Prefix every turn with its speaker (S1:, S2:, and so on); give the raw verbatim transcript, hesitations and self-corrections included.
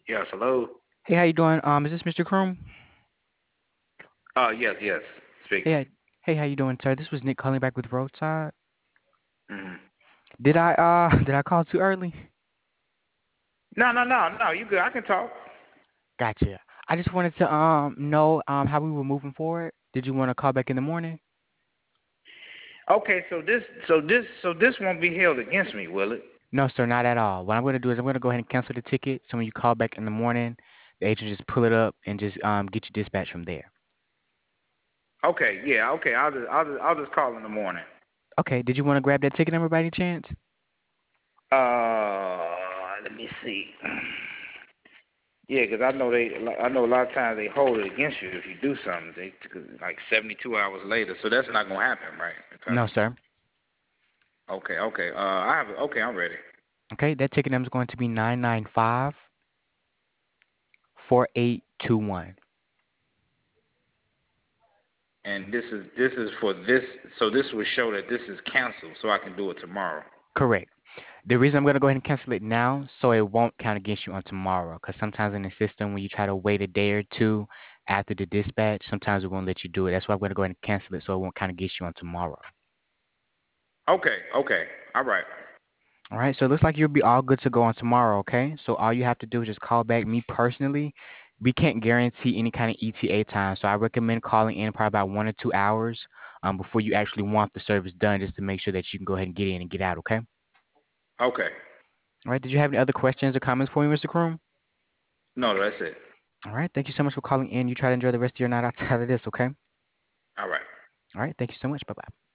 S1: Yes, hello.
S2: Hey, how you doing? Um, is this mister Kroom?
S1: Uh, yes, yes.
S2: Hey,
S1: Speaking.
S2: I- hey, how you doing, sir? This was Nick calling back with Roadside.
S1: hmm
S2: Did I uh did I call too early?
S1: No, no, no, no. You good? I can talk.
S2: Gotcha. I just wanted to um know um how we were moving forward. Did you want to call back in the morning?
S1: Okay, so this, so this, so this won't be held against me, will it?
S2: No, sir, not at all. What I'm gonna do is I'm gonna go ahead and cancel the ticket. So when you call back in the morning, the agent just pull it up and just um get you dispatched from there.
S1: Okay, yeah, okay. I'll just, I'll just, I'll just call in the morning.
S2: Okay. Did you want to grab that ticket number by any chance?
S1: Uh, let me see. Yeah, 'cause I know they, like, I know a lot of times they hold it against you if you do something. They like seventy-two hours later, so that's not gonna happen, right? Okay,
S2: No, sir.
S1: okay, okay. Uh, I have, okay, I'm ready.
S2: Okay, that ticket number is going to be nine nine five four eight two one.
S1: And this is, this is for this, so this will show that this is canceled, so I can do it tomorrow.
S2: Correct. The reason I'm going to go ahead and cancel it now, so it won't count against you on tomorrow. Because sometimes in the system, when you try to wait a day or two after the dispatch, sometimes it won't let you do it. That's why I'm going to go ahead and cancel it, so it won't count against you on tomorrow.
S1: Okay, okay, all right.
S2: All right. So it looks like you'll be all good to go on tomorrow. Okay. So all you have to do is just call back. Me personally, we can't guarantee any kind of E T A time, so I recommend calling in probably about one or two hours um, before you actually want the service done, just to make sure that you can go ahead and get in and get out. Okay.
S1: Okay.
S2: All right. Did you have any other questions or comments for me, mister Kroom?
S1: No, that's it.
S2: All right. Thank you so much for calling in. You try to enjoy the rest of your night outside of this, okay?
S1: All right.
S2: All right. Thank you so much. Bye bye.